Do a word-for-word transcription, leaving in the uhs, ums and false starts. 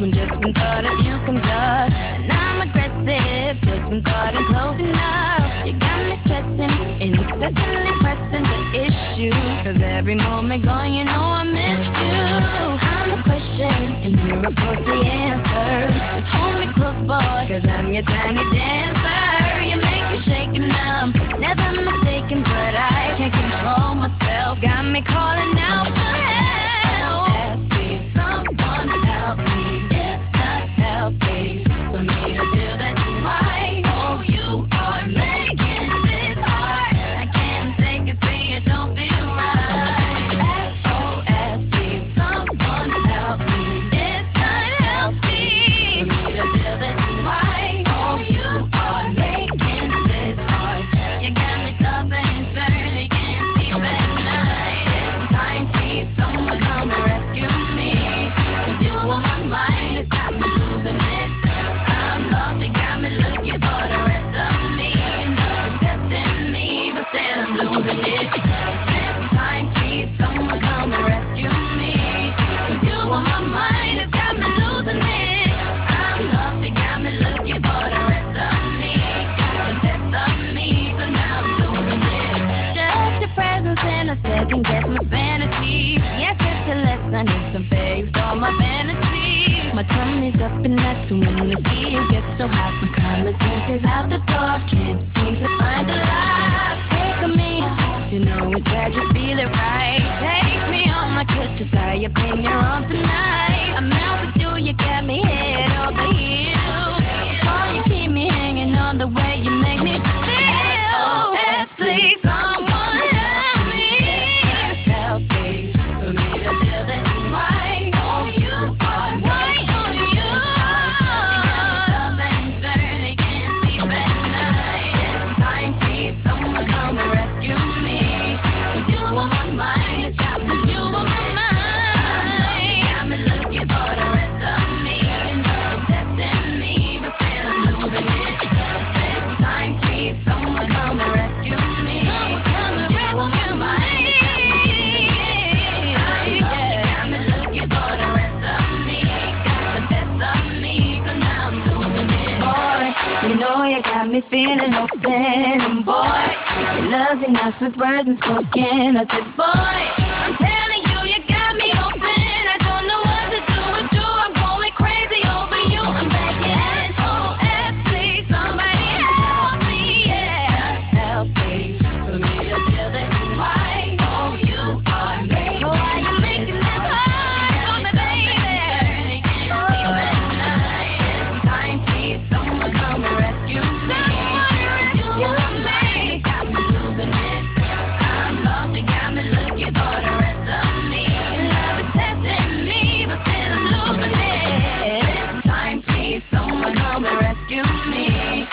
when just when thought of you comes up. And I'm aggressive, just when thought I'm close enough. You got me stressing, incessantly pressing the issue. Cause every moment gone, you know I miss you. I'm the question, and you're of course the answer. Just hold me close, boy, cause I'm your tiny dancer. You make me shake and numb, never mistaken, but I can't control myself. Got me calling out for help. S O S, please, someone help me. It's not healthy for me to do this. Why? Oh, you are making this hard. I can't take it, see it don't feel right. S O S, please, someone help me. It's not healthy for me to do this. Why? Oh, you are making this hard. You got me suffering, barely can't sleep at night. It's time, please, someone come and rescue me. Cause you on my mind, it's got me losing it. I'm lost, you got me looking for the rest of me. And nothing's testing me, but still I'm losing it. This time, please, someone come and rescue me. Cause you on my mind, it's got me losing it. I'm lost, you got me looking for the rest of me. Got the best of me, so now I'm losing it. Just your presence in a second, guess my sanity. Yes, it's a lesson, it's a phase, all my fantasy. My tummy's up and that's when I see you get so hot. My common sense is out the door, can't seem to find the light. Take me, you know it's bad, you feel it right. Take me on my kiss, just tie your pin, you're on tonight. I'm out with you, you got me head over heels. Oh, you keep me hanging on the way you make me feel. S O S, please, someone help me. It's healthy for me to do this. Why? Oh, you are why on you. You got me suffering, barely can't sleep at night. It's time, please, someone come and rescue me. Cause you on my mind, it's got me, you on my mind. Got me looking for the rest of me. And nothing's testing me, but still I'm losing it. This time, please, someone come and rescue me. Cause you on my mind, it's got me losing it. I'm lost, you got me looking for the rest of me. Got the best of me, so now I'm losing it. Boy, you know you got me feeling open. And boy, your love's enough with words unspoken. I said, boy, I'm telling you, you got me open. I don't know what to do with you. I'm going crazy over you. I'm begging. S O S, please, somebody help me. Yeah, help me for me to do this. Why? Oh, you are making. Why you making this hard for me, baby? Can't sleep at night. It's time, please, someone come and rescue me. Cause you on me, got me losing it. I'm lost, you got me looking for the rest of me. Love is testing me, but still I'm losing it. This time, please, someone come and rescue me.